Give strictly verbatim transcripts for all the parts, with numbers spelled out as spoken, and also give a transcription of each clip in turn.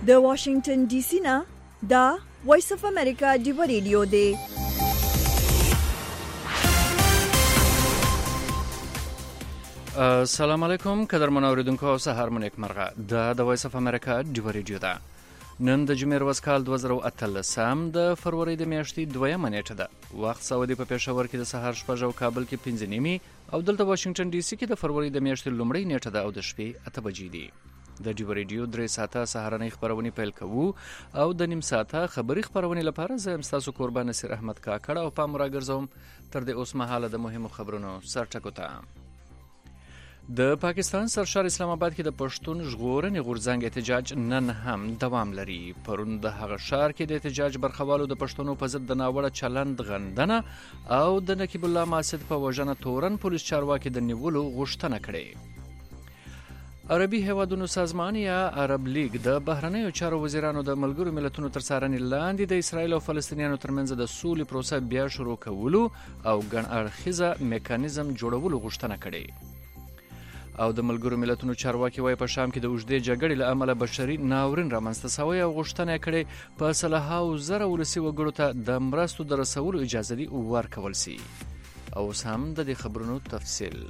د واشنگټن ډي سي نه دا وایس اف امریکا دی ریډیو دی. السلام علیکم قدرمن اوریدونکو، سهار مو نیک مرغه. دا د وایس اف امریکا دی ریډیو ده. نن د جمعې ورځ کال دوه زره اتلسم د فروری د میاشتې دویمه نیټه ده. وخت سعودي په پېښور کې د سهار شپږ او کابل کې پنځه نیمې او دلته واشنگټن ډي سي کې د فروری د میاشتې لومړۍ نیټه ده او د شپې اته بجې دي. د ډیو ریډیو درې ساعته سهارنۍ خبرونه پیل کوو او د نیم ساعته خبري خبرونه لپاره زه تاسو قربان نصیر احمد کاکړ او پام راګرځوم تر دې اوس مهاله د مهمو خبرونو سرټکو ته. د پاکستان سرشار اسلام آباد کې د پښتون ژغورنې غورځنګ احتجاج نن هم دوام لري. پرون د هغه ښار کې د احتجاج برخوالو د پښتنو په ضد د ناوړه چلند غندنه او د نقیب الله ماسد په وژنه تورن پولیس چارواکي د نیولو غوښتنه کړې. عربي هیوادونو سازمان یا عرب لیگ د بهرنیو چارو وزیرانو د ملګرو ملتونو تر څارنې لاندې د اسرایل او فلسطینیانو ترمنځ د سولې پروسه بیا شروع کولو او ګڼ اړخیزه میکانیزم جوړولو غوښتنه کړې. او د ملګرو ملتونو چارواکي وایي په شام کې د اوږدې جګړې له امله بشري ناورین رامنځته شوی او غوښتنه یې کړې په سلهاوو زره ولسي وګړو ته د مرستو د رسولو اجازه دې ورکول سي. او اوس هم د دې خبرونو تفصیل.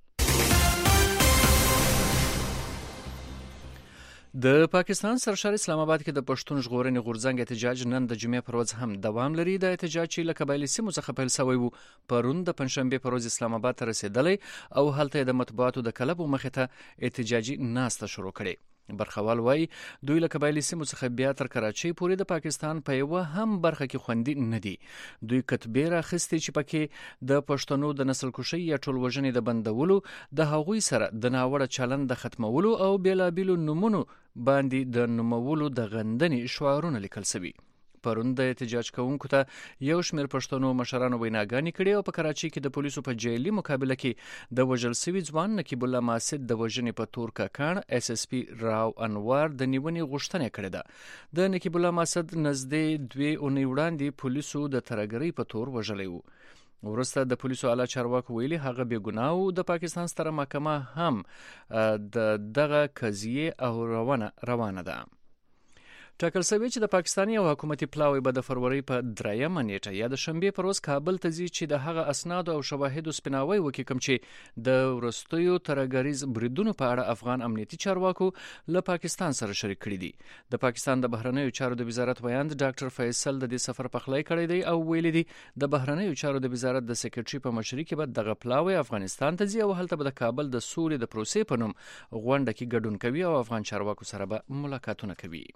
د پاکستان سرشار اسلام آباد کې د پښتون ژغورنې غورځنګ احتجاج نن د جمعې پر ورځ هم دوام لري. د احتجاج چې له قبایلي سیمو څخه پیل شوی و پرون د پنځشنبې پر ورځ اسلام آباد ته رسیدلی او هلته د مطبوعاتو د کلبو مخې ته احتجاجي ناسته شروع کړې. برخوال وای دوی له قبایلي سیمو څخه بیا تر کراچۍ پورې د پاکستان په یوه هم برخه کې خوندي نه دي. دوی کتبې راخستې چې پکې د پښتنو د نسل کشۍ یا ټول وژنې د بندولو، د هغوی سره د ناوړه چلند د ختمولو او بیلابیلو نومونو باندې د نومولو د غندنې شعارونه لیکل شوي. پرون د احتجاج کوونکو ته یو شمېر پښتنو مشرانو ویناګانې کړې او په کراچۍ کې د پولیسو په جیلي مقابله کې د وژل سوي ځوان نقیب الله ماسد د وژنې په تور کاکاڼ ایس ایس پي راو انوار د نیونې غوښتنه کړې ده. د نقیب الله ماسد نږدې دوې اونۍ وړاندې پولیسو د ترهګرۍ په تور وژلی و. وروسته د پولیسو اعلی چارواکو ویلي هغه بې ګناه و. د پاکستان ستره محکمه هم د دغه قضیې او روانه روانه ده. ټاکل شوی چې د پاکستاني او حکومتي پلاوی به د فروری په دریمه نیټه یا د شنبې پر ورځ کابل ته ځي چې د هغه اسنادو او شواهدو سپیناوی وکړي کوم چې د وروستیو ترهګریز بریدونو په اړه افغان امنیتي چارواکو له پاکستان سره شریک کړي دي. د پاکستان د بهرنیو چارو د وزارت ویاند ډاکټر فیصل د دې سفر پخلی کړی دی او ویلي دي د بهرنیو چارو د وزارت د سکرټري په مشرۍ کې به دغه پلاوی افغانستان ته ځي او هلته به د کابل د سولې د پروسې په نوم غونډه کې ګډون کوي او افغان چارواکو سره به ملاقاتونه کوي.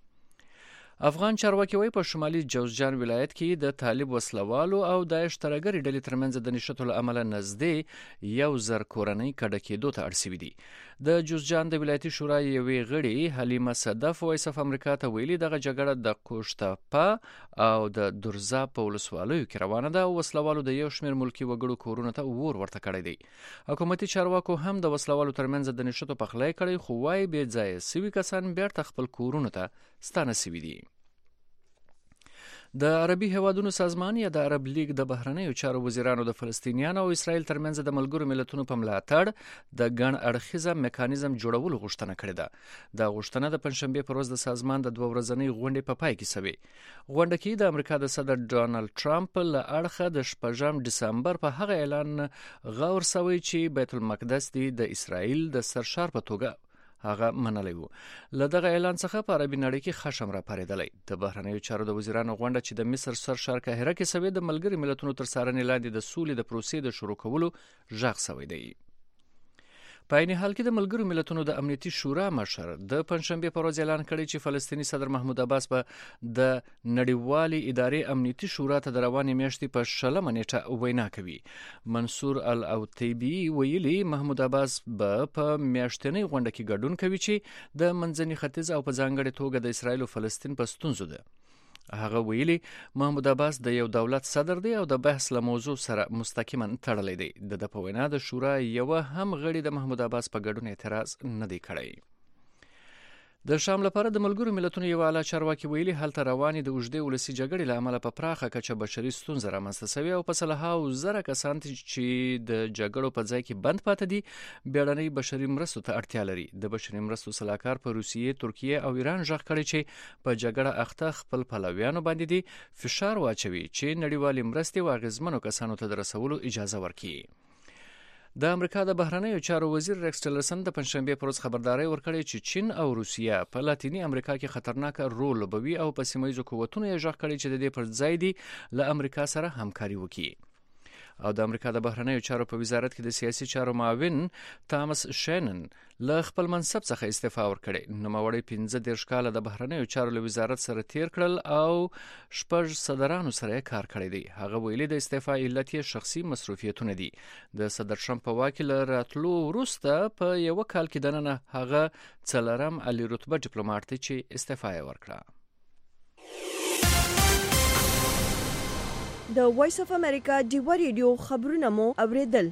افغان چارواکي وایي په شمالي جوزجان ولایت کې د طالب وسلوالو او داعش ترهګرې ډلې ترمنځ د نښتو له امله نږدې یو زر کورنۍ کډه کېدو ته اړ شوي دي. د جوزجان د ولایتي شورا یوې غړي حلیمه صدف وایس اف امریکا ته ویلي دغه جګړه د کوشتپا او د درزا په ولسوالیو کې روانه ده او وسلوالو د یو شمېر ملکي وګړو کورونو ته اور ورته کړی دی. حکومتي چارواکو هم د وسلوالو ترمنځ د نښتو پخلی کړی خو وایي بې ځایه سوي کسان بیرته خپل کورونو ته ستانه سوي دي. د عربي هیوادونو سازمان یا د عرب لیگ د بهرنیو چارو وزیرانو د فلسطینیانو او اسرائیل ترمنځ د ملګرو ملتونو په ملاتړ د ګڼ اړخیزه میکانیزم جوړولو غوښتنه کړې ده. دا غوښتنه د پنځشنبې پر ورځ د سازمان د دوه ورځنۍ غونډې په پای کې شوې. غونډه کې د امریکا د صدر ډونالد ټرمپ له اړخه د شپږم ډسمبر په هغه اعلان غور شوی چې بیت المقدس دی د اسرائیل د سرشار په توګه هغه منلی وو. له دغه اعلان څخه په عربي نړۍ کې خشم را پارېدلی. د بهرنیو چارو د وزیرانو غونډه چې د مصر سرشار قاهره کې شوې د ملګري ملتونو تر څارنې لاندې د سولې د پروسې د شروع کولو غږ شوی دی. په عین حال کې د ملګرو ملتونو د امنیتي شورا مشر د پنځشنبې په ورځ اعلان کړی چې فلسطیني صدر محمود عباس به د نړیوالې ادارې امنیتي شورا ته د روانې میاشتې په شلمه نیټه وینا کوي. منصور العتیبي ویلي محمود عباس به په میاشتنۍ غونډه کې ګډون کوي چې د منځني ختیځ او په ځانګړې توګه د اسرائیل او فلسطین په ستونزو ده. هغه ویلي محمود عباس د یو دولت صدر دی او د بحث له موضوع سره مستقیما تړلی دی. د د په وینا د شورا یوه هم غړي د محمود عباس په ګډون اعتراض نه دی کړی. د شام لپاره د ملګرو ملتونو یو اعلی چارواکي ویلي هلته روانې د اوږدې ولسي جګړې له امله په پراخه کچه بشري ستونزه رامنځته شوې او په سلهاوو زره کسان چې د جګړو په ځای کې بند پاتې دي بیړنۍ بشري مرستو ته اړتیا لري. د بشري مرستو سلاکار په روسیې، ترکیې او ایران غږ کړی چې په جګړه اخته خپل پلویانو باندې دي فشار واچوي چې نړیوالې مرستې واغېزمنو کسانو ته د رسولو اجازه ورکړي. د امریکا د بهرنیو چارو وزیر ریکس ټیلرسن د پنځشنبې پر ورځ خبرداری ورکړې چې چین او روسیه په لاتینی امریکا کې خطرناک رول لوبوي او په سیمه ییزو قوتونو یې غږ کړی چې د دې پر ځای دي له امریکا سره همکاري وکړي. او د امریکا د بهرنیو چارو په وزارت کې د سیاسي چارو معاون تامس شینن له خپل منصب څخه استعفا ورکړې. نوموړی پنځه دېرش کاله د بهرنیو چارو له وزارت سره تیر کړل او شپږ صدرانو سره یې کار کړی دی. هغه ویلي د استعفا علت یې شخصي مصروفیتونه دي. د صدر ټرمپ په واک له راتلو وروسته په یو کال کې دننه هغه څلورم عالی رتبه ډیپلوماټ دی چې استعفا یې ورکړه. د وایس اف امریکا ډیوا ریډیو خبرونه مو اوریدل.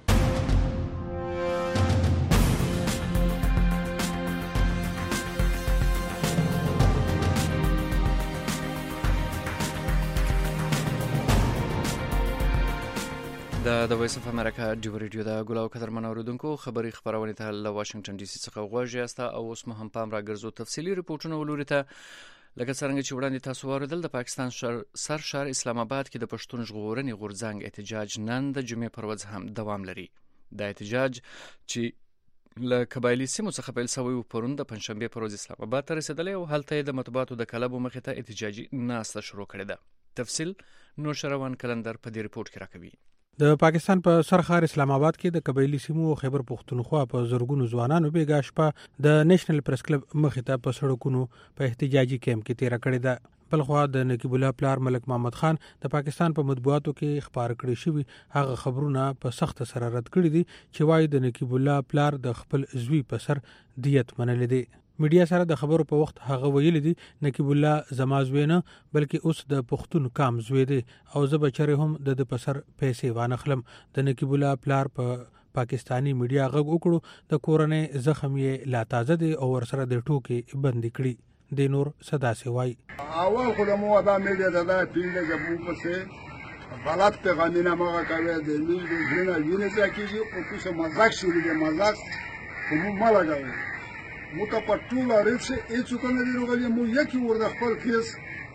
د وایس اف امریکا ډیوا ریډیو د ګلاو قدرمن اوریدونکو خبري خبرونه ته له واشنگټن ډي سي څخه غوږ یاست او اوس مو هم پام راګرځو تفصیلي رپورټونه ولوري ته. لکه څنګه چې وړاندې تاسو واوریدل د پاکستان سر شهر اسلام آباد کې د پښتون ژغورنې غورځنګ احتجاج نن د جمعې پر ورځ هم دوام لري. د احتجاج چې له قبایلي سیمو څخه پیل شوی و پرون د پنځشنبې پر ورځ اسلام آباد ته رسیدلی او هلته د مطبوعاتو د کلبو مخې ته احتجاجي ناسته شروع کړې ده. تفصیل نور شروان کلندر په دې رپورټ کې راکوي. د پاکستان په سرخار اسلام آباد کې د قبایلی سیمو خیبر پختونخوا په زرګونو ځوانانو بیګا شپه د نېشنل پریس کلب مخې ته په سړکونو په احتجاجي کیمپ کې تیر کړی ده. بلخوا د نقیب الله پلار ملک محمد خان د پاکستان په مطبوعاتو کې خبر کړی شوی هغه خبرونه په سخت سره رد کړی دي چې وايي د نقیب الله پلار د خپل زوی په سر دیت منل دي. میډیا سره د خبرو په وخت هغه ویل دي نقیب الله زما زوی نه بلکې اوس د پښتون کام زوی دی او زه بچره هم د د پسر پیسې وانخلم. د نقیب الله پلار په پا پاکستانی میډیا غږ وکړو د کورنۍ زخم یې لا تازه دی او ورسره د ټوکې بند کړي. د نور صدا سوای اول خودمو دا میډیا دا پیله جبو پسې غلط پیغامونه ما کوي د میډیا جنا ویني چې او څه مزاق شروع دی مزاق کوم ما لګاوي مو ته په ټوله ریسه هیڅ کنه دی روغلی مو یکی ورده خپل کیس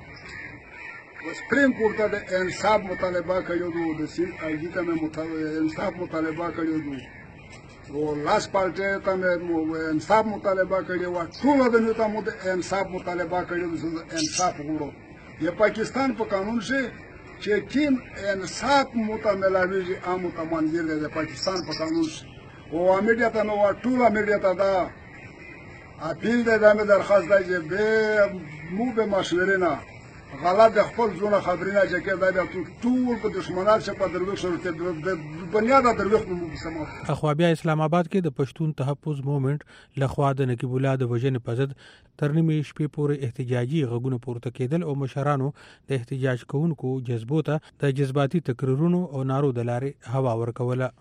سپریم کورت د انصاف مطالبه کړو دو د سی آی ډی ته مطالبه انصاف مطالبه کړو دو او لاس پالټه ته مو انصاف مطالبه کړو او ټول د نو ته مو د انصاف مطالبه کړو د انصاف وګړو یا پاکستان په قانون کې چې کیم انصاف متملاوی عام تمنځ د پاکستان په قانون او میډیا ته نو ټول میډیا ته دا اپیل ده دامه درخواست ده چې به مو به مشورې نه غلط د خپل ځونه خبرونه چې کې دا ټول په دشمنان څخه په دروغ سره د بنیاد دروغ مو سمو. اخوا بیا اسلام آباد کې د پښتون تحفظ موومېنټ لخوا د نقیب الله د وژنې په ضد تر نیمې شپې پورې احتجاجي غږونه پورته کېدل او مشرانو د احتجاج کوونکو جذبو ته د جذباتي تقریرونو او نارو د لارې هوا ورکوله.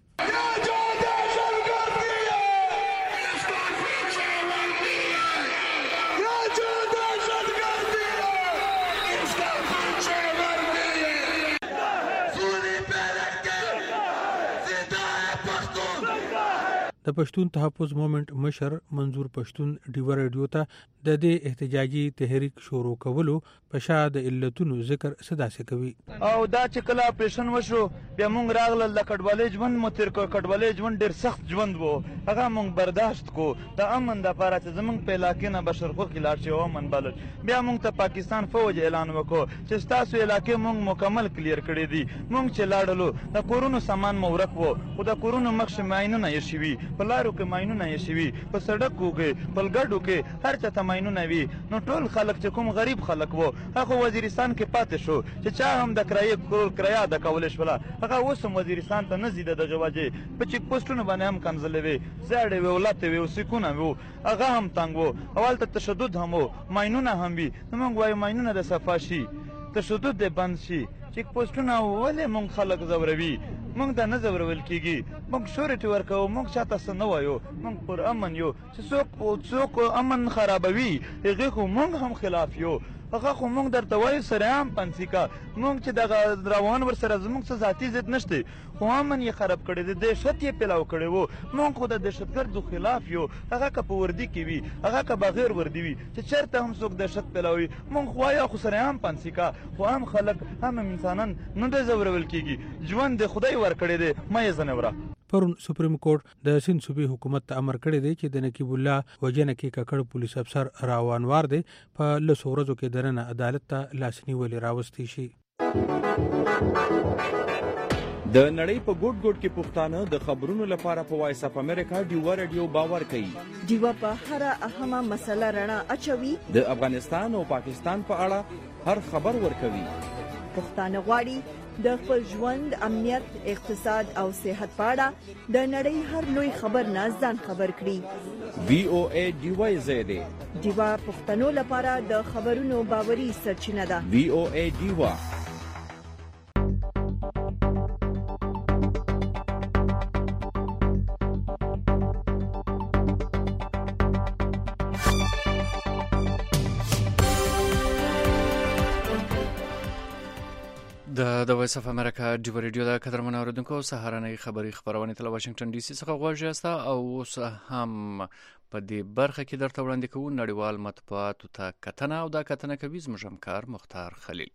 د پښتون تحفظ موومېنټ مشر منظور پښتون ډیوا ریډیو ته د دې احتجاجي تحریک شروع کولو په شا د علتونو ذکر صداسه کوي. او دا چې کله اپریشن وشو بیا مونږ راغله د کډوالۍ ژوند مو تیر کړ. کډوالۍ ژوند ډېر سخت ژوند وو هغه مونږ برداشت کو د امن د لپاره چې زمونږ په علاقې نه بشرخوق لاړ شي او امن بلل. بیا مونږ ته پاکستان فوج اعلان وکړو چې ستاسو علاقې مونږ مکمل کلیر کړی دي. مونږ چې لاړلو د کورونو سامان مو ورک وو خو د کورونو مخ ماینونه یې شوي په لارو کې ماینونه یې شوي په سړکو کې په ګډو کې هر چاته ماینونه وي. نو ټول خلک چې کوم غریب خلک وو هغه وزیرستان کې پاتې شو چې چا هم د کرایې کول کرایه ادا کولی شوله هغه اوس هم وزیرستان ته نه ځي د دغې وجې په چیک پوسټونو باندې هم کنځلې وې زیړې وې او لتې وې او سیکونه وو هغه هم تنګ وو او هلته تشدد هم وو ماینونه هم وي. نو موږ وایو ماینونه د صفا شي تشدد دې بند شي چیک پوسټونه ولې مونږ خلک زوروي موږ ته نه ځورول کېږي، موږ شورټي ورکوو، موږ چاته څه نه وایو، موږ پر امن یو. چې څوک څوک امن خرابوي هغې خو موږ هم خلاف یو. هغه خو موږ درته وایو سریعام پنسي کا، موږ چې دغه روان ورسره زموږ څه ذاتي ضد نشته، خو امن یې خراب کړی دی، دهشت یې پیلاو کړی و. موږ خو د دهشتګردو خلاف یو، هغه که په وردي کې وي، هغه که بغیر وردي وي، چې چېرته هم څوک دهشت پیلاوي موږ خو وایو خو سریعام پنسي کا. خو هم خلک هم انسانان نه دی ځورول کېږي، ژوند د خدای ورکړی دی، مه یې ځنوره. پرون سپریم کورټ د سند صوبې حکومت ته امر کړی دی چې د نقیب الله وجنه کې ککړ پولیس افسر راوانوار دی په لسو ورځو کې دننه عدالت ته لاسنیولې راوستي شي. د نړۍ په ګوټ ګوټ کې پښتانه د خبرونو لپاره په وایس اف امریکا ډیوا رادیو باور کوي. ډیوا په هر اهمه مسله رڼا اچوي، د افغانستان او پاکستان په اړه هر خبر ورکوي. پښتانه غواړي د خپل ژوند، امنیت، اقتصاد او صحت په اړه د نړۍ هر لوی خبر نه ځان خبر کړي. وی او ای ډیوا زیاده ډیوا پښتنو لپاره د خبرونو باوري سرچینه ده. وی او ای ډیوا. د د وایس اف امریکا ډیوا رادیو د قدرمن اوریدونکو سهارنۍ خبری خبرونه تل واشنگټن ډي سي څخه غواړي استا او اوس هم په دې برخه کې درته وړاندې کوو نړیوال مطبوعاتو ته کتنه او دا کتنه کوي زموږ همکار مختار خلیل.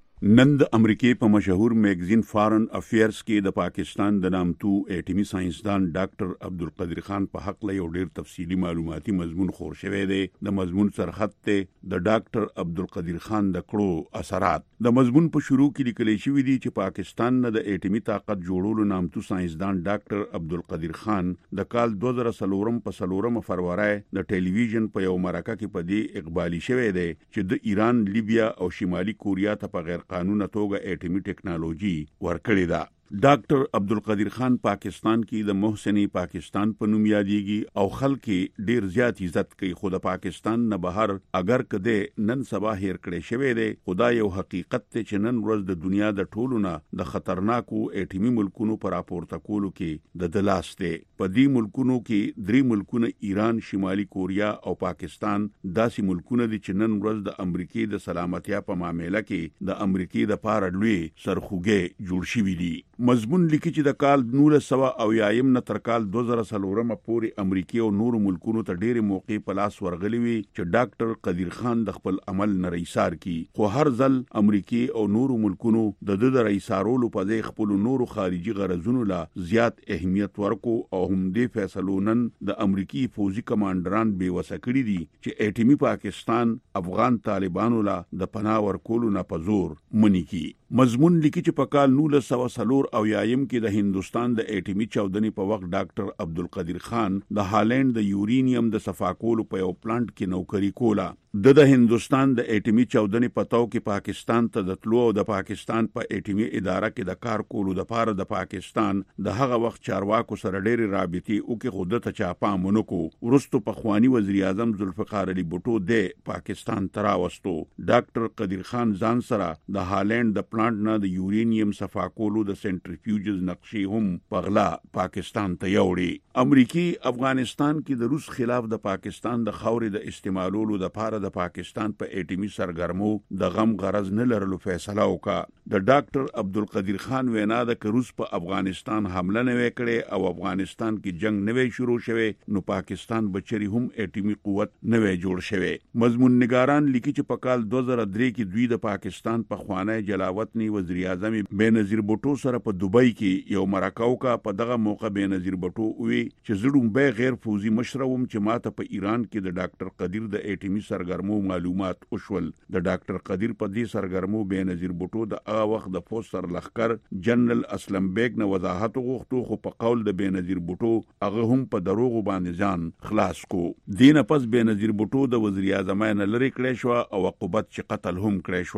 نن د امریکای په مشهور میگزین فارن افیرز کې د پاکستان د نامتو اټومي ساينسدان ډاکټر عبدالقدیر خان په حق له یو ډیر تفصیلی معلوماتي مضمون خور شوی دی. د مضمون سرخط ته د ډاکټر عبدالقدیر خان د کړو اثرات. د مضمون په شروع کې لیکل شوی دی چې پاکستان نه د اټومي طاقت جوړولو نامتو ساينسدان ډاکټر عبدالقدیر خان د کال دوه زره څلور په څلورم فروری د ټلویزیون په یو مرکه کې په دې اقبالي شوی دی چې د ایران، لیبیا او شمالي کوریا ته په غیر قانوني توګه اټومي ټیکنالوژي ورکړې ده. ډاکټر عبدالقدیر خان پاکستان کې د محسنی پاکستان په نوم یادېږي او خلک ډیر زیات عزت کوي. خو د پاکستان نه بهر اگر کده نن سبا هیر کړي شوی دی، خدای یو حقیقت ته چې نن ورځ د دنیا د ټولو نه د خطرناکو اټومي ملکونو پر راپورته کولو کې د دلاس دی. په دې ملکونو کې درې ملکونه ایران، شمالي کوریا او پاکستان داسې ملکونه دي چې نن ورځ د امریکای د سلامتیا په معاملې کې د امریکای د پاره لوی سرخوږی جوړ شوی دی. مضمون لیکي چې د کال نولس سوه اویایم نه تر کال دوه زره څلورم پورې امریکای او نورو ملکونو ته ډېرې موقع په لاس ورغلي وي چې ډاکټر قدیر خان د خپل عمل نه رئیسار کی. خو هر ځل امریکای او نورو ملکونو د د رئیسارولو په ځای خپل نورو خارجي غرضونو لا زیات اهمیت ورکو او هم دې فیصلو نن د امریکای فوجي کمانډران بې وسه کړي دي چې اټومي پاکستان افغان طالبانو لا د پناه ورکولو نه په زور منی کی. مضمون لیکي چې په کال نولس سوه څلور اویایم کې د هندستان د اټومي چاودنې په وخت ډاکټر عبدالقدیر خان د هالند د یورینیم د صفا کولو په یو پلانټ کې نوکری کوله. د د هندستان د اټومي چاودنې په تاو کې پاکستان ته د تلو او د پاکستان په پا اټومي اداره کې د کار کولو د پاره د پاکستان د هغه وخت چارواکو سره ډېرې رابطې او کې خود ته چا پام ونکو. ورستو په خوانی وزیر اعظم ذوالفقار علی بوټو د پاکستان تراوستو. ډاکټر قدیر خان ځان سره د هالند د پلانټ نه د یورینیم صفا کولو د سنټریفیوجز نقشې هم پغلا پاکستان ته یوړي. امریکای افغانستان کې د روس خلاف د پاکستان د خاورې د استعمالولو د پاره د پاکستان په پا اټومي سرګرمو د غم غرض نه لرلو فیصله وکړه. د ډاکټر عبدالقدیر خان وینا د که روس په افغانستان حمله نه وکړي او افغانستان کې جنگ نه وي شروع شوه نو پاکستان بچری هم اټومي قوت نه وي جوړ شوه. مضمون نگاران لیکي چې په کال دوه زره درې کې دوی د پاکستان په خوانه جلاوطنی وزیر اعظم بېنظیر بوټو سره په دوبۍ کې یو مرکه وکړه. په دغه موقع بېنظیر بوټو وی چې زړوم به غیر فوزي مشروم چې ماته په ایران کې د ډاکټر قدیر د اټومي سرګرمو معلومات وشول. د ډاکټر قدیر په دې سرګرمو بېنظیر بوټو د هغه وخت د فوج سر لخر جنرال اسلم بیگ نه وضاحت وغوښتو، خو په قول د بېنظیر بوټو هغه هم په دروغ باندې ځان خلاص کو. دینه پس بېنظیر بوټو د وزیر اعظم نه لری کړی شو او عقوبت چې قتل هم کړی شو.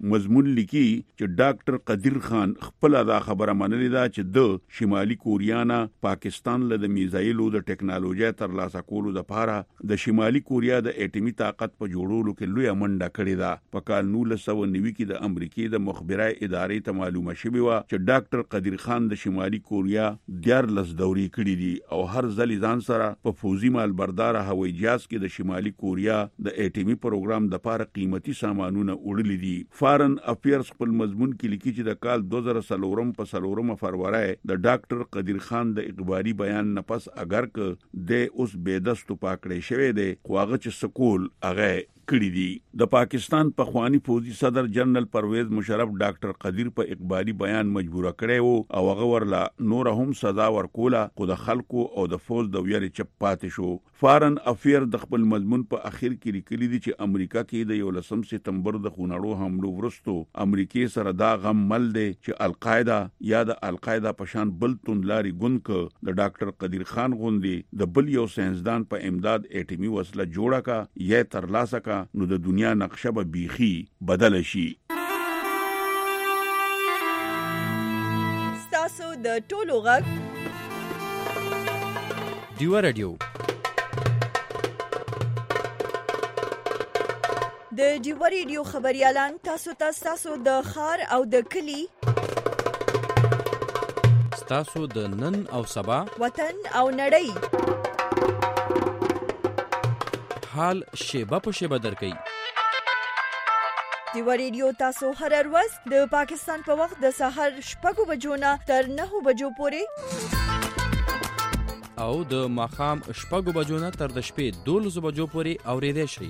مضمون لیکي چې ډاکټر قدیر خان خپل دا خبره منلې ده چې د شمالي کوریا نه پاکستان له د میزایلو د ټکنالوژي تر لاسه کولو لپاره د شمالي کوریا د اټومي طاقت په جوړولو کې لوی منډه کړې ده. په کال نولس سوه نوي کې د امریکای د مخبري ادارې ته معلومه شوې و چې ډاکټر قدیر خان د شمالي کوریا دیارلس دوري کړې دي او هر ځل ځان سره په فوزي مالبردار هوایي جهاز کې د شمالي کوریا د اټومي پروګرام د لپاره قیمتي سامانونه وړلي دي. فارن افیرز خپل مضمون کې لیکي چې د کال دوه زره څلورم په څلورم فروری د ډاکټر قدیر خان د اخباري بیان نه پس اگر ک د اوس بيدستو پاکړې شوی دی خو هغه چې سکول هغه کړی دي. د پاکستان په خوانی فوجي صدر جنرال پرویز مشرف ډاکټر قدیر په اخباري بیان مجبور کړی وو او هغه ورلا نور هم سزا ورکوله خو د خلکو او د فوج د ویری چپ پاتې شو. فارن افیر د خپل مضمون په اخر کې لیکلي دي چې امریکا کې د یولسم سپتمبر د خونړو حملو ورستو امریکای سره دا غم مل دی چې القاعده یا د القاعده په شان بل توندلاري ګوند ک د ډاکټر قدیر خان غوندي د بل یو ساينسدان په امداد اټومي وسله جوړه کا یا تر لاسه نو د دنیا نقشه به بیخي بدل شي. ستاسو د ټولو غږ ډیوا رادیو د ډیوا رادیو خبريالان تاسو ته تاسو د خار او د کلی تاسو د نن او سبا وطن او نړۍ حال شیبه په شیبه درکې. ډیوا رادیو تاسو هر ورځ د پاکستان په وخت د سحر شپږ بجو نه تر نهه بجو پورې او د ماخام شپږ بجو نه تر د شپې دولس بجو پورې اوریدئ شئ.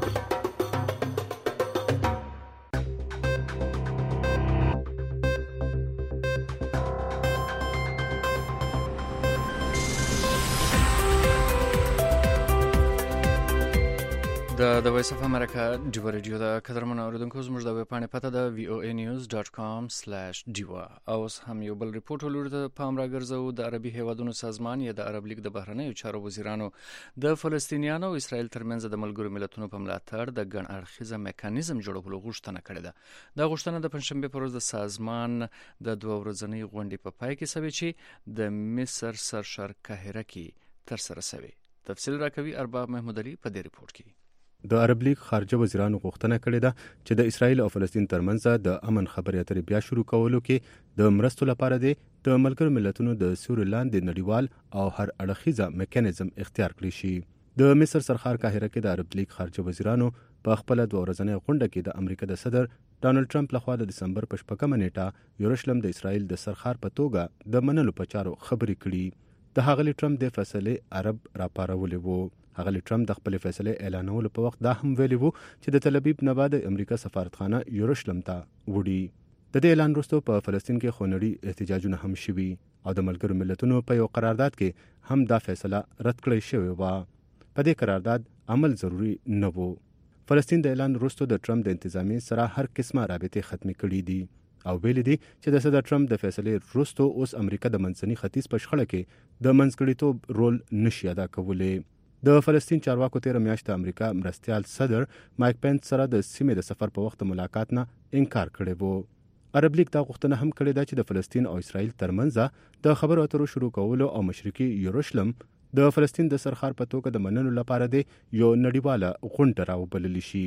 د د وایس اف امریکا ډیوا رادیو د قدرمنو اوریدونکو زموږ د ویب پاڼې پته د وی او ای نیوز ډاټ کام سلیش ډیوا. اوس هم یو بل ریپورت ولر د پام راګرځو. د عربي هیوادونو سازمان یا د عرب لیگ د بهرنیو چارو وزیرانو د فلسطینیانو او اسرائیل ترمنځ د ملګرو ملتونو په ملاتړ د ګڼ اړخیزه میکانیزم جوړولو غوښتنه کړې ده. دا غوښتنه د پنځشنبه پر ورځ د سازمان د دوه ورځنۍ غونډې په پای کې شوې چې د مصر سرشار قاهره کې تر سره شوې. تفصیل راکوي ارباب محمود علي په دې ریپورت کې. د عرب لیگ خارجه وزیرانو غوښتنه کړې ده چې د اسرائیل او فلسطین ترمنځ د امن خبرې اترې بیا شروع کولو کې د مرستو لپاره د ملګرو ملتونو د سوري لاندې نړیوال او هر اړخیزه میکانیزم اختیار کړی شي. د مصر سرخار قاهره کې د عرب لیگ خارجه وزیرانو په خپل دوه ورځنۍ غونډه کې د امریکا د صدر ډانلډ ټرمپ لخوا د دسمبر په شپږمه نیټه یروشلم د اسرائیل د سرخار په توګه د منلو په چارو خبرې کړي. د هغه ټرمپ د فیصلې عرب راپارولې وو. هغه ټرمپ د خپل فیصلې اعلانولو په وخت دا هم ویلي وو چې د تل ابیب نه بعد امریکا سفارتخانه یروشلم ته وړي. د دې اعلان وروسته په فلسطین کې خونړي احتجاجونه هم شوي او د ملګرو ملتونو په یو قرارداد کې هم دا فیصله رد کړی شوی و. په دې قرارداد عمل ضروری نه وو. فلسطین د اعلان وروسته د ټرمپ د انتظامی سره هر قسمه رابطې ختمې کړې دي او ویلي دي چې د صدر ټرمپ د فیصلې وروسته اوس امریکا د منځني ختیځ په شخړه کې د منځګړیتوب رول نشي ادا کولی. د فلسطین چارواکو تیر میاشت د امریکا مرستيال صدر مایک پنس سره د سیمې د سفر په وخت ملاقات نه انکار کړی وو. عرب لیگ دا غوښتنه هم کړې ده چې د فلسطین او اسرائیل ترمنځ د خبرو اترو شروع کولو او مشرقي یروشلم د فلسطین د سرخار په توګه د منلو لپاره د یو نړیواله غونډه راوبلل شي.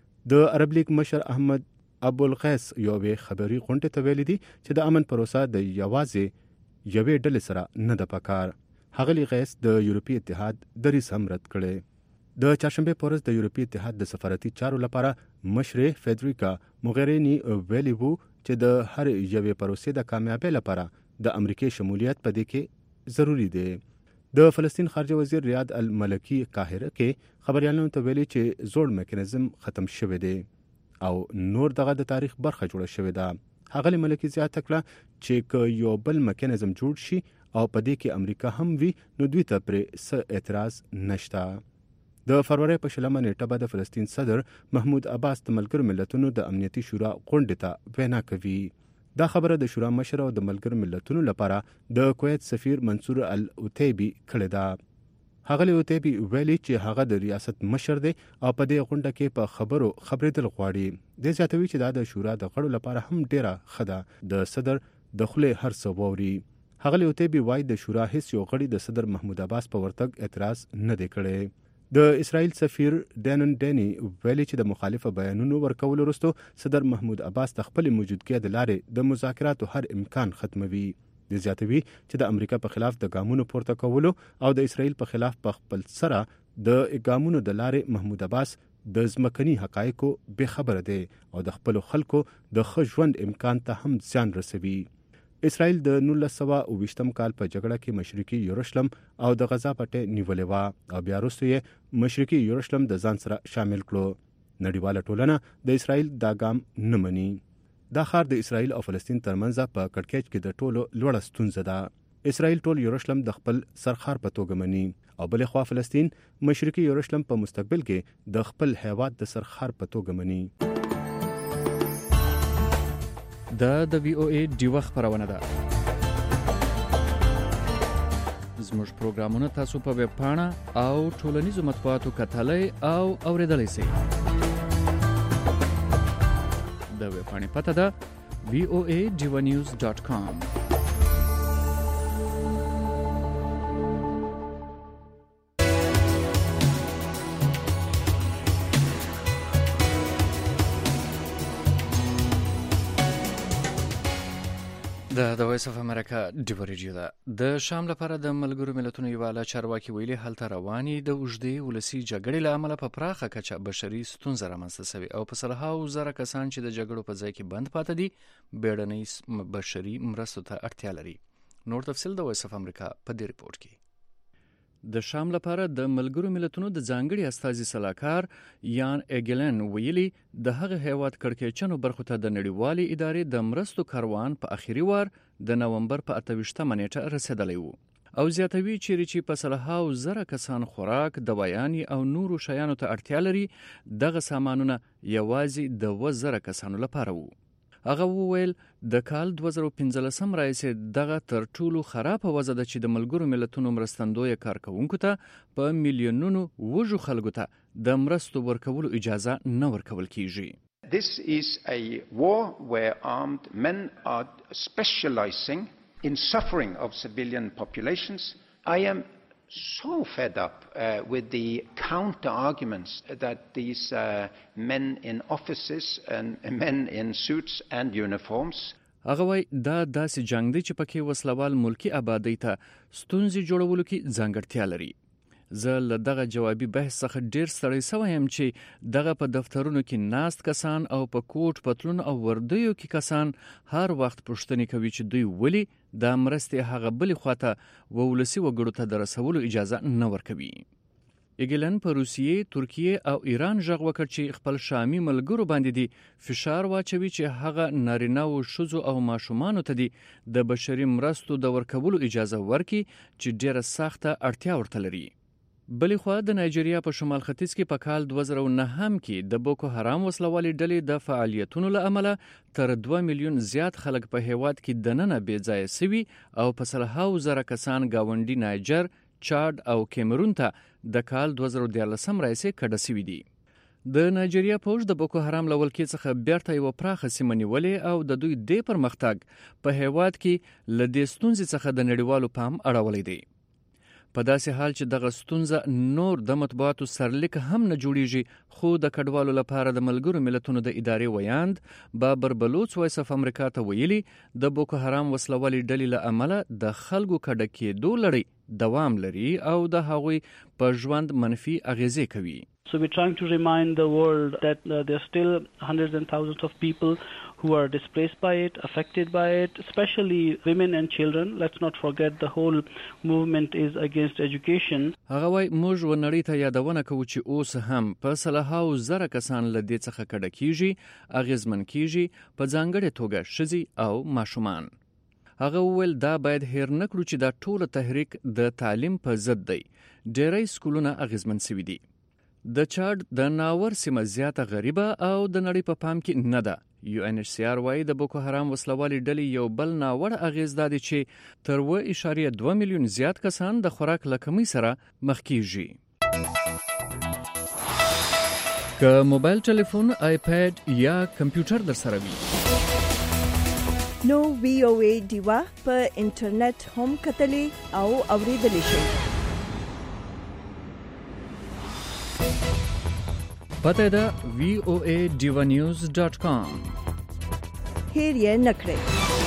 د عرب لیگ مشر احمد ابوالغیث یو خبري غونډه ته ویلي دي چې د امن پروسه د یوازې یوې ډلې سره نه د پکار. هغلی غیث د یورپی اتحاد دریځ هم رد کړي. د چهارشنبه په ورځ د یورپی اتحاد د سفارتي چارو لپاره مشر فدریکا موغرینی ویلي وو چې د هر یوې پروسې د کامیابی لپاره د امریکای شمولیت په دې کې ضروری دی. د فلسطین خارجه وزیر ریاض الملکی قاهره کې خبريالانو ته ویلي چې زوړ میکانیزم ختم شوی دی او نور دغه د تاریخ برخه جوړه شوې ده. هغه ملکی زیاته کړه چې که یو بل میکانیزم جوړ شي او په دې کې امریکا هم وي نو دوی ته پرې څه اعتراض نشته. د فروری په شلمه نیټه به د فلسطین صدر محمود عباس د ملګرو ملتونو د امنیتي شورا غونډې ته وینا کوي. دا خبره د شورا مشر او د ملګرو ملتونو لپاره د کویت سفیر منصور العتیبی کړې ده. ښاغلي اوتیبي ویلي چې هغه د ریاست مشر دی او په دې غونډه کې په خبرو خبرېدل غواړي. د زیاتوي چې دا د شورا د غړو لپاره هم ډیره ښه ده د صدر د خولې هر څه واوري. ښاغلي اوتیبي وایي د شورا هیڅ یو غړي د صدر محمود عباس په ورتګ اعتراض نه دی کړی. د اسرائیل سفیر ډینن ډینی ویلي چې د مخالفه بیانونو ورکولو وروسته صدر محمود عباس د خپل موجودګۍ د لارې د مذاکراتو هر امکان ختموي. د زیاتوي چې د امریکا په خلاف د ګامونو پورته کولو او د اسرائیل په خلاف په خپل سره د ګامونو د لارې محمود عباس د ځمکني حقایقو بې خبره دی او د خپل خلکو د ښه ژوند امکان ته هم زیان رسوي. اسرائیل د نولس سوه اوویشتم کال په جګړه کې مشرقي یروشلم او د غزا پټې نیولې وه او بیا وروسته یې مشرقي یروشلم د ځان سره شامل کړو. نړیواله ټولنه د اسرائیل دا ګام نه مني. دا ښار د اسرائیل او فلسطین ترمنځ په کړکېچ کې د ټولو لوړه ستونزه ده. اسرائیل ټول یروشلم د خپل سرخار په توګه مني او بلې خوا فلسطین مشرقي یروشلم په مستقبل کې د خپل هیواد د سرخار په توګه مني. دا د وی او ای ډیوه خبرونه ده. زموږ پروګرامونه تاسو په ویب پاڼه او ټولنیزو مطبوعاتو کتلای او اوریدلای شئ. د ویب پاڼې پته ده وی او ای ډیوه نیوز ډاټ کام. د وایس اف امریکا ډیوه ریډیو ده. د شام لپاره د ملګرو ملتونو یو اعلی چارواکي ویلي هلته رواني د اوږدې ولسي جګړې له امله په پراخه کچه بشري ستونزه رامنځته شوې او په سلهاوو زره کسان چې د جګړو په ځای کې بند پاتې دي بیړنۍ بشري مرستو ته اړتیا لري. نور تفصیل د وایس اف امریکا په دې ریپورت کې. د شام لپاره د ملګرو ملتونو د ځانګړي استازي سلاکار یان ایګلن ویلي د هغه هیواد کړکېچنو برخو ته د نړیوالې ادارې د مرستو کاروان په اخیری وار د نومبر په اته ویشتمه نیټه رسیدلی وو او زیاتوي چیرې چې په سلهاوو زره کسان خوراک، دوايانې او نورو شیانو ته اړتیا لري. دغه سامانونه یوازې د اووه زره کسانو لپاره وو. هغه وویل د کال دوه زره پنځلسم راهیسې دغه تر ټولو خرابه وضع ده چې د ملګرو ملتونو مرستندویه کارکوونکو ته په میلیونونو وږو خلکو ته د مرستو ورکولو اجازه نه ورکول کیږي. This is a war where armed men are specializing in suffering of civilian populations. I am so fed up uh, with the counter arguments that these uh, men in offices and men in suits and uniforms. هغه وای دا داسې جنگ دی چې پکې وسلوال ملکی آبادی ته ستونزې جوړولو کې ځانګړتیا لري. زه له دغه جوابي بحث څخه ډیر ستړی شوی یم چې دغه په دفترونو کې ناست کسان او په کوټ پتلون او وردیو کې کسان هر وخت پوښتنې کوي چې دوی ولی د مرستې هغه بلې خواته ولسی وګړو ته د رسولو اجازه نه ورکوي. ایګلن په روسیې، ترکیه او ایران ژغ وکړ چې خپل شامي ملګرو باندې دي فشار واچوي چې هغه نارینه او ښځو او ماشومانو ته دي د بشري مرستو د ورکولو اجازه ورکړي چې ډیره سخته اړتیا ورته لري. بلې خوا د نایجیریا په شمال ختیځ کې په کال دوه زره نهم کې د بوکو حرام وسلوالې ډلې د فعالیتونو له امله تر دوه میلیون زیات خلک په هیواد کې دننه بې ځایه سوي او په سلهاوو زره کسان گاونډي نایجر، چاد او کیمرون ته د کال دوه زره دیارلسم راهیسې کډه سوي دي. د نایجیریا پوځ د بوکو حرام له ولکې څخه بیرته یوه پراخه سیمه نیولې او د دوی دې پرمختګ په هیواد کې له دې ستونزې څخه د نړیوالو پام اړولی دی. په داسې حال چې دغه ستونزه نور د مطبوعاتو سرلیک هم نه جوړیږي، خو د کډوالو لپاره د ملګرو ملتونو د ادارې ویاند بابر بلوچ وایس اف امریکا ته ویلي د بوکو حرام وسلوالې ډلې له امله د خلکو کډه کېدو لړۍ دوام لري او د هغوی په ژوند منفي اغیزې کوي. So we're trying to remind the world that uh, there are still hundreds and thousands of people who are displaced by it, affected by it, especially women and children. Let's not forget the whole movement is against education. هغه وای موږ و نړۍ ته یادونه کوو چې اوس هم په سلهاوو زره کسان له دې څخه کډه کیږي، اغیزمن کیږي، په ځانګړې توګه ښځې او ماشومان. هغه وویل دا باید هیر نه کړو چې دا ټول تحریک د تعلیم په ضد دی. ډیری سکولونه اغیزمن سوي دي. د چاد د ناور سیمه زیاته غریبه او د نړۍ په پام کې نه ده. یو ان ایچ سی آر وايي د بوکو حرام وسلوالي ډلې یو بل ناوړه اغیز دادي چې تر اوه اعشاریه دوه میلیون زیات کسان د خوراک له کمۍ سره مخ کیږي. که موبایل ټلیفون، آیپیډ یا کمپیوټر در سره وي نو وی او ای ډیوا په انټرنیټ هم کتلی او اوریدلی شئ. پته ده وی او ای ډیوا نیوز ډاټ کام. هیر یې نکړئ.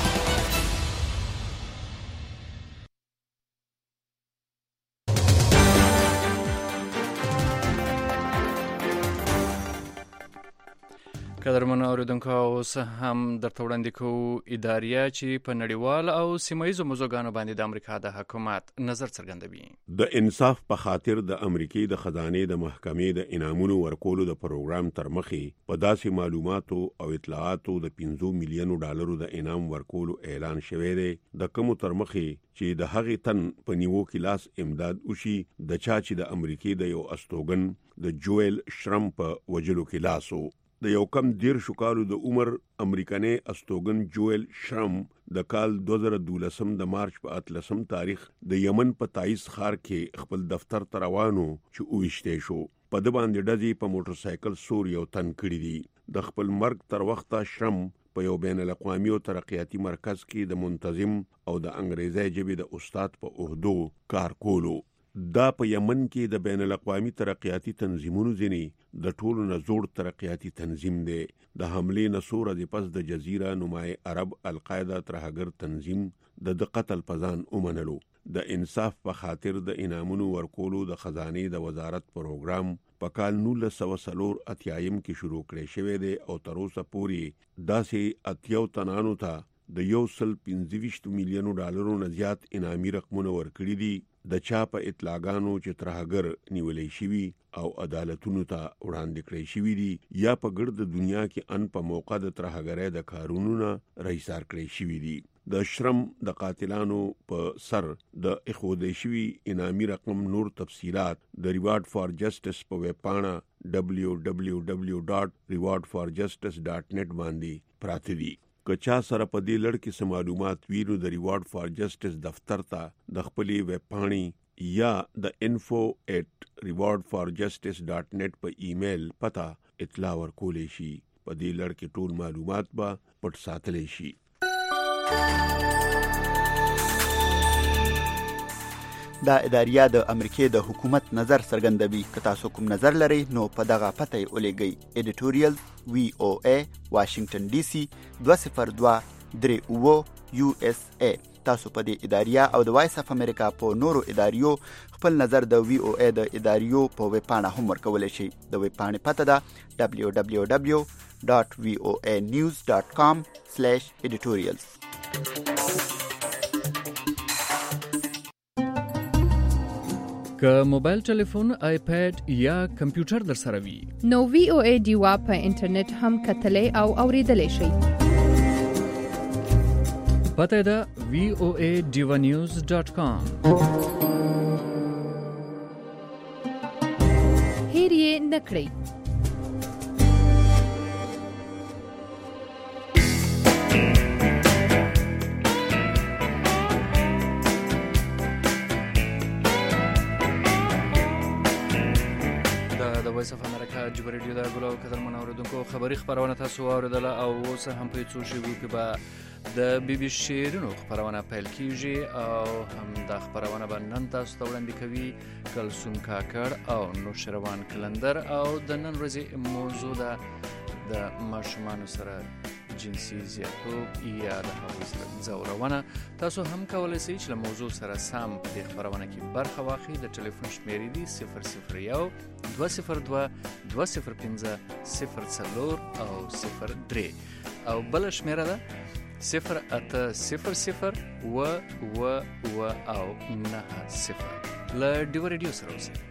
قدرمن اوریدونکو، اوس هم درته وړاندې کوو اداریه چې په نړیوال او سیمه ییزو موضوعګانو باندې د امریکا د حکومت نظر څرګندوي. د انصاف په خاطر د امریکای د خزانې د محکمې د انعامونو ورکولو د پروګرام تر مخې په داسې معلوماتو او اطلاعاتو د پنځه میلیونو ډالرو د انعام ورکولو اعلان شوی دی، د کومو تر مخې چې د هغې تن په نیوو کې لاس امداد وشي د چا چې د امریکای د یو استوګن د جویل شرم په وجلو کې لاسو. د یو کم دیر شکالو د عمر امریکاني استوګن جویل شرم د کال دوه زره دولسم د مارچ په اتلسم تاریخ د یمن په تایز ښار کې خپل دفتر ته روانو چې اوښته شو. په د باندې ډزې په موټر سایکل سور یو تن کړی دی. د خپل مرګ تر وخته شرم په یو بین الاقوامي او ترقیاتي مرکز کې د منتظم او د انګریزي ژبې د استاد په عہدو کار کولو. دا په یمن کې د بین الاقوامي ترقیاتي تنظیمونو ځینې د ټولو نه زوړ ترقیاتي تنظیم دی. د حملې نه څو ورځې پس د جزیره نمای عرب القاعده ترهګر تنظیم د د قتل په ځان ومنلو. د انصاف په خاطر د انعامونو ورکولو د خزانې د وزارت پروګرام په کال نولس سوه څلور اتیایم کې شروع کړی شوی دی او تر اوسه پورې داسې اتیاو تنانو ته د یو سل پنځه ویشت میلیونو ډالرو نه زیات انعامي رقمونه ورکړي دي. د چا په اطلاعګانو چې ترهګر نیولې شوي او عدالتونو ته وړاندې کړی شوي دي یا په ګرد دنیا کې ان په موقع د ترهګرۍ د کارونو نه رئیسار کړی شوي دي. د شرم د قاتلانو په سر د اخودې شوي انعامي رقم نور تفصیلات د ریوارډ فار جسټس په ویب پاڼه ډبلیو ډبلیو ډبلیو ډاټ ریوارډ فار جسټس ډاټ نت باندې پراته دي. که چا سره په دې لړ کې سم معلومات وینو د ریوارډ فار جسټس دفتر ته د خپلې ویب پاڼې یا د انفو ایٹ ریوارډ فار جسټس ډاټ نت په ایمیل پتا اطلاع ورکولې شي. په دې لړ کې ټول معلومات به پټ ساتلی شي. دا اداریه د امریکای د حکومت نظر څرګندوي. که تاسو کوم نظر لرئ نو په دغه پته یې ولیږئ. ایډیټوریال وی او ای واشنگټن ډي سي دوه صفر دوه درې اوه یو اس ای. تاسو په دې اداریه او د وایس اف امریکا په نورو اداریو خپل نظر د وی او ای د اداریو په ویب پاڼه هم ورکولی شئ. د ویب پاڼې پته ده ډبلیو ډبلیو ډبلیو ډاټ وی او ای نیوز ډاټ کام سلیش ایډیټوریالز. که موبایل ټلیفون، آیپیډ یا کمپیوټر در سره وي نو وی او ای ډیوا په انټرنیټ هم کتلی او اوریدلی شئ. پته ده وی او ای ډیوا نیوز ډاټ کام. هیر یې نکړئ. وایس اف امریکا جبر ریډیو دا ګلو قدرمن اوریدونکو، خبري خبرونه تاسو اوریدله او اوس هم په څو شیبو کې به د بي بي شیرینو خبرونه پیل کیږي او هم دا خبرونه به نن تاسو ته وړاندې کوي کلثوم کاکړ او نوشروان کلندر. او د نن ورځې موضوع ده د ماشومانو سره جنسي زیاتوب یا د هغوی سره ځورونه. تاسو هم کولی شئ چې له موضوع سره سم په دې خبرونه کې برخه واخلئ. د ټلیفون شمیرې دي صفر صفر یو دوه صفر دوه دوه صفر پنځه صفر څلور او صفر درې او بله شمیره ده صفر اته صفر صفر اوه اوه اوه او نهه صفر. له ډیو ریډیو سره اوسئ.